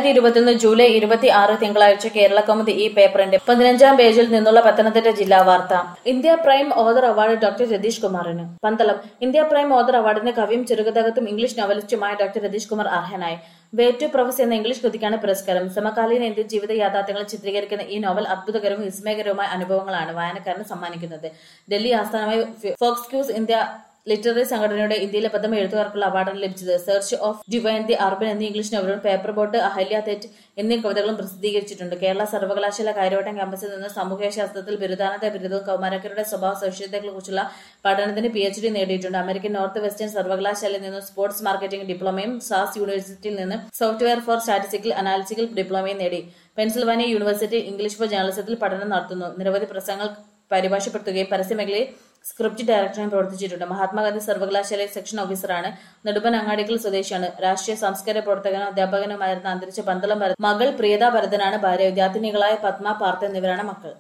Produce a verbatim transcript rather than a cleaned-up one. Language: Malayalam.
രണ്ടായിരത്തി ഇരുപത്തിയൊന്ന് ജൂലൈ ഇരുപത്തി ആറ് തിങ്കളാഴ്ച കേരള കൗമുദി ഈ പേപ്പറിന്റെ പതിനഞ്ചാം പേജിൽ നിന്നുള്ള പത്തനംതിട്ട ജില്ലാ വാർത്ത. India prime author award doctor Ratheesh കുമാറിന്. പന്തളം. ഇന്ത്യ പ്രൈം ഓഥർ അവാർഡിന് കവിയും ചെറുകഥാകൃത്തും ഇംഗ്ലീഷ് നോവലിസ്റ്റുമായ ഡോക്ടർ രതീഷ് കുമാർ അർഹനായി. വേ ടു പ്രൊഫസ് എന്ന ഇംഗ്ലീഷ് കൃതിക്കാണ് പുരസ്കാരം. സമകാലീന ഇന്ത്യൻ ജീവിത യാഥാർത്ഥ്യങ്ങൾ ചിത്രീകരിക്കുന്ന ഈ നോവൽ അത്ഭുതകരവും വിസ്മയകരവുമായ അനുഭവങ്ങളാണ് വായനക്കാരന് സമ്മാനിക്കുന്നത്. ഡൽഹി ആസ്ഥാനമായി ഫോക്സ് ക്യൂസ് ഇന്ത്യ ലിറ്റററി സംഘടനയുടെ ഇന്ത്യയിലെ പ്രഥമ എഴുത്തുകാർക്കുള്ള അവാർഡാണ് ലഭിച്ചത്. Search of divine the urban എന്നീ ഇംഗ്ലീഷ് നോവലും പേപ്പർ ബോട്ട്, അഹല്യ തെറ്റ് എന്നീ കവിതകളും പ്രസിദ്ധീകരിച്ചിട്ടുണ്ട്. കേരള സർവകലാശാല കാര്യവട്ടം ക്യാമ്പസിൽ നിന്ന് സാമൂഹ്യശാസ്ത്രത്തിൽ ബിരുദാനന്തര ബിരുദവും കൗമാരക്കാരുടെ സ്വഭാവ സവിശേഷതകളെക്കുറിച്ചുള്ള പഠനത്തിന് പി എച്ച് ഡി നേടിയിട്ടുണ്ട്. അമേരിക്കൻ നോർത്ത് വെസ്റ്റേൺ സർവകലാശാലയിൽ നിന്ന് സ്പോർട്സ് മാർക്കറ്റിംഗ് ഡിപ്ലോമയും സാസ് യൂണിവേഴ്സിറ്റിയിൽ നിന്ന് സോഫ്റ്റ്വെയർ ഫോർ സ്റ്റാറ്റിസ്റ്റിക്കൽ അനാലിറ്റിക്കൽ ഡിപ്ലോമയും നേടി. പെൻസിൽവാനിയ യൂണിവേഴ്സിറ്റി ഇംഗ്ലീഷ് ഫോർ ജേർണലിസത്തിൽ പഠനം നടത്തുന്നു. നിരവധി പ്രസംഗങ്ങൾ പരിഭാഷപ്പെടുത്തുകയും പരസ്യമേഖലയിൽ സ്ക്രിപ്റ്റ് ഡയറക്ടറായും പ്രവർത്തിച്ചിട്ടുണ്ട്. മഹാത്മാഗാന്ധി സർവകലാശാലയിൽ സെക്ഷൻ ഓഫീസറാണ്. നെടുമ്പൻ അങ്ങാടിക്കൽ സ്വദേശിയാണ്. രാഷ്ട്രീയ സാംസ്കാരിക പ്രവർത്തകനും അധ്യാപകനുമായിരുന്ന അന്തരിച്ച പന്തളം ഭരതൻ മകൾ പ്രിയത ഭരതനാണ് ഭാര്യ. വിദ്യാർത്ഥിനികളായ പത്മ, പാർത്ഥ എന്നിവരാണ് മക്കൾ.